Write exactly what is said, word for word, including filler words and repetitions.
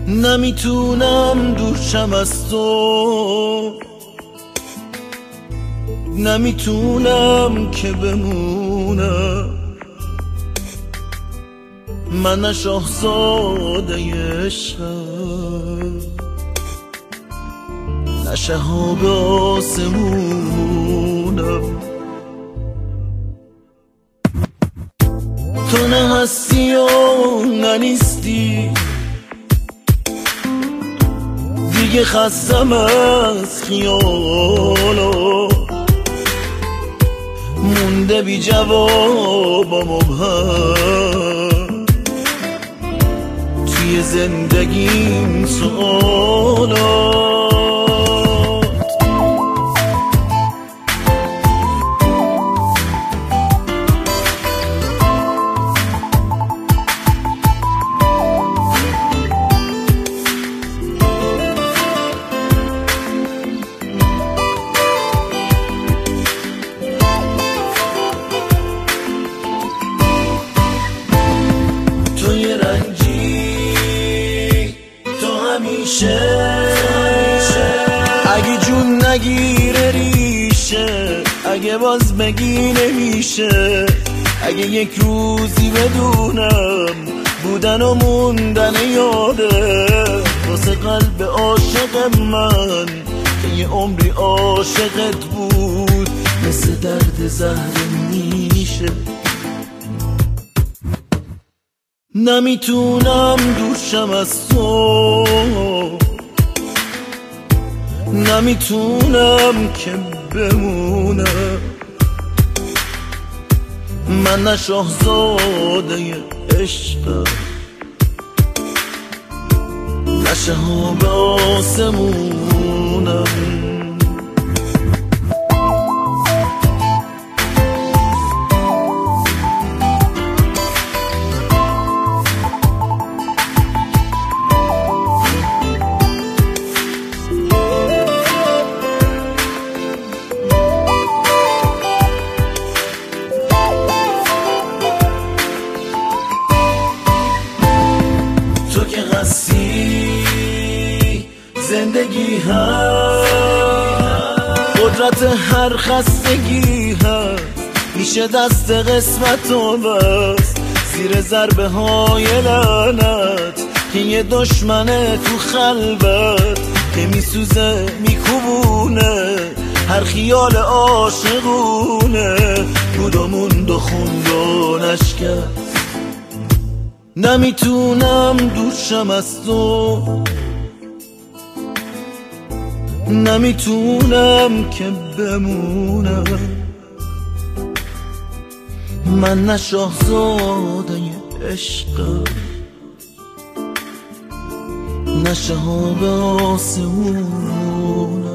نمیتونم دور شم از تو، نمیتونم که بمونم. من نه شاهزاده عشقم، نه شهاب آسمونم. تو نه هستی و نه نیستی، دیگه خستم از خیالا. مونده بی جواب و مبهم توی زندگیم سوالات. اگه جون نگیره ریشه، اگه باز بگی نمیشه، اگه یک روزی بدونم بودن و موندن یاده واسه قلب عاشق من که یه عمری عاشقت بود، مثل درد زهر میشه. نمیتونم دور شم از تو، نمیتونم که بمونم. من نه شاهزاده عشقم، نه شهاب آسمونم. تو که هستی زندگی هست، قدرت هر خستگی هست، میشه دست قسمت و بست زیر ضربه های لعنت که یه دشمنه تو خلبت که میسوزه میکوبونه هر خیال عاشقونه. بود و موند و خوند و نشکست. نمیتونم دور شم از تو، نمیتونم که بمونم. من نه شاهزاده عشقم، نه شهاب آسمونم.